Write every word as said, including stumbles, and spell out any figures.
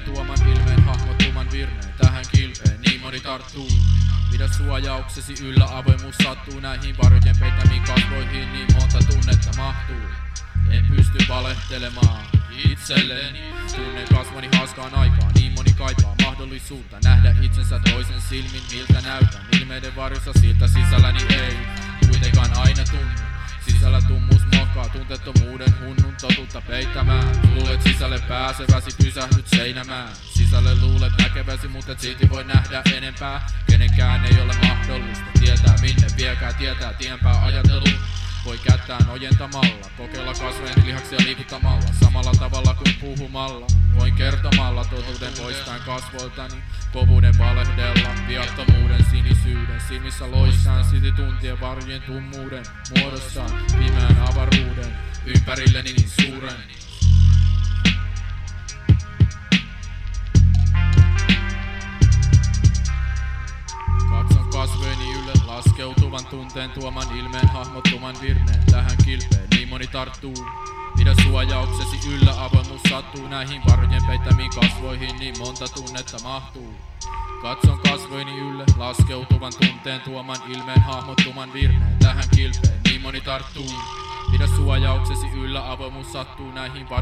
tunteen tuoman ilmeen hahmottuman virneen tähän kilpeen, niin moni tarttuu. Pidä suojauksesi yllä, avoimuus sattuu näihin varjojen peittämiin kasvoihin, niin monta tunnetta mahtuu. En pysty valehtelemaan itselleni, tunnen kasvani haaskaan aikaa, niin moni kaipaa mahdollisuutta nähdä itsensä toisen silmin, miltä näytän. Ilmeiden varjossa siltä sisälläni ei kuitenkaan aina tunnu. Sisällä tummuus mokaa tunteettomuuden hunnun totuutta peittämään. Luulet sisälle pääseväsi, pysähdyt seinämään. Sisälle luulet näkeväsi, mutta et silti voi nähdä enempää. Kenenkään ei ole mahdollista tietää minne viekää, tietää tienpää ajattelun. Voi kättään ojentamalla, kokeilla kasvojen lihaksia liikuttamalla. Samalla tavalla kuin puhumalla, voin kertomalla totuuden poistain kasvoiltani. Kovuuden valehdella, viattomuuden sinisyyden silmissä loissaan, silti tuntien varjojen tummuuden muodossaan pimeän avaruuden ympärilleni niin suuren. Katson kasvojeni ylle laskeutuvan tunteen tuoman ilmeen hahmottuman virneen tähän kilpeen, niin moni tarttuu. Pidä suojauksesi yllä, avoimuus sattuu näihin varjojen peittämiin kasvoihin, niin monta tunnetta mahtuu. Katson kasvojeni ylle laskeutuvan tunteen tuoman ilmeen hahmottuman virneen tähän kilpeen, niin moni tarttuu. Pidä suojauksesi yllä, avoimuus sattuu näihin varjojen